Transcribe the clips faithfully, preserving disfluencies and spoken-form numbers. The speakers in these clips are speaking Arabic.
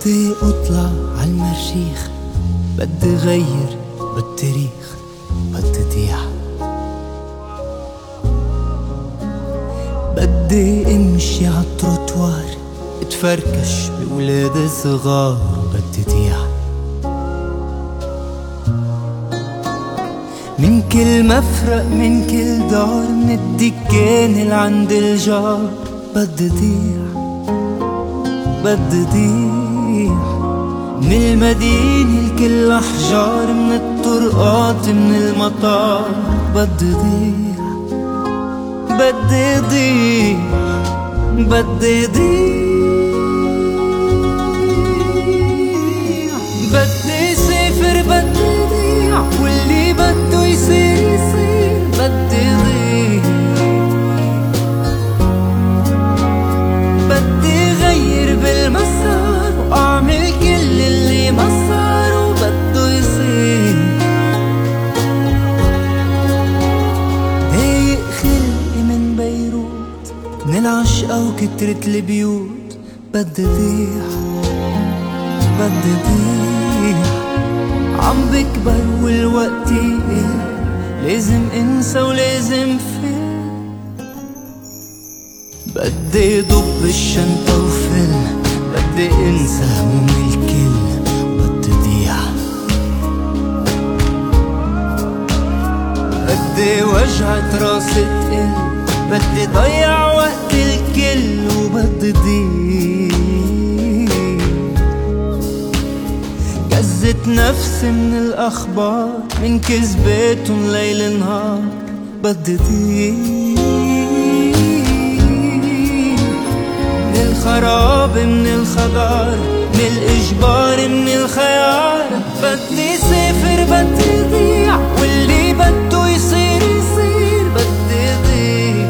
بدي اطلع عالمريخ، بدي غير بالتاريخ، بدي ضيع. بدي امشي عالتروتوار، اتفركش بولاد صغار، بدي ضيع. من كل مفرق من كل دار، من الدكان العند الجار، بدي ضيع بدي ضيع. من المدينة الكل أحجار، من الطرقات من المطار، بدي ضيع بدي ضيع بدي ضيع. بدي سافر بدي ضيع، واللي بده يصير يصير، بدي ضيع. بدي غير بالمسار، واعمل كل اللي ما صار وبده يصير. ضايق خلقي من بيروت، من العشقة وكترة البيوت، بدي ضيع بدي ضيع. عم بكبر والوقت يقل، لازم انسى ولازم فل. بدي ضب الشنطة وفل، بدي انسى هموم الكل، بدي ضيع. بدي وجعة راسي تقل، بدي ضيع وقت الكل وبدي ضيع. جزت نفسي من الأخبار، من كذباتهم ليل نهار، بدي ضيع. من الخراب من الخضار، من الإجبار من الخيار، بدي سافر بدي ضيع، واللي بده يصير يصير، بدي ضيع.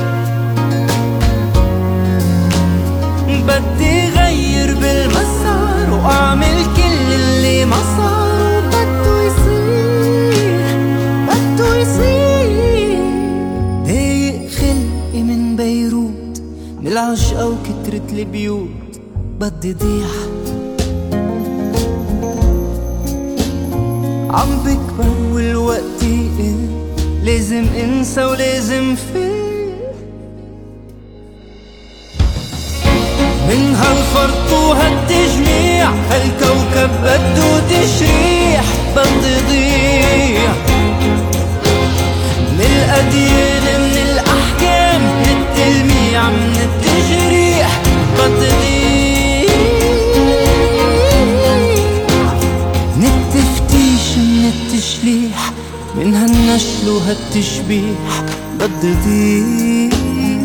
بدي غير بالمسار، واعمل كل اللي ما صار وبده يصير بده يصير. ضايق خلقي من بيروت، من العشقة وكترة البيوت، بدي ضيع. عم بكبر والوقت يقل، لازم انسى ولازم فل. من هالفرط وهالتجميع، هالكوكب بده تشريح، بدي ضيع. من الأديان من الأحكام، من التلميع من التجريح، بدي ضيع. من التفتيش من التشليح، من هالنشل وهالتشبيح، بدي ضيع.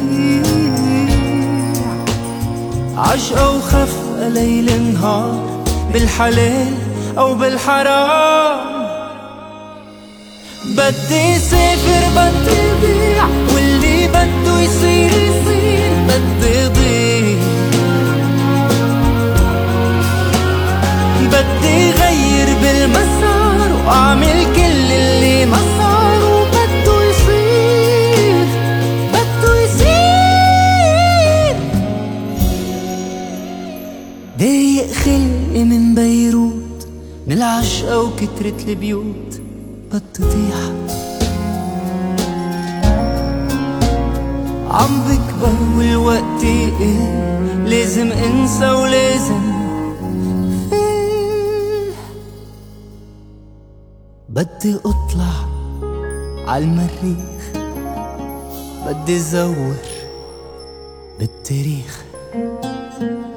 عشقة وخفقة ليل نهار، بالحلال أو بالحرام، بدي سافر بدي ضيع، واللي بده يصير يصير، بدي ضيع. بدي غير بالمسار، واعمل كل اللي ما صار وبده يصير بده يصير. ضايق خلقي من بيروت، من العشقة وكترة البيوت، بدي ضيع. عم بكبر والوقت يقل، لازم انسى ولازم فل. بدي اطلع عالمريخ، بدي زور بالتاريخ.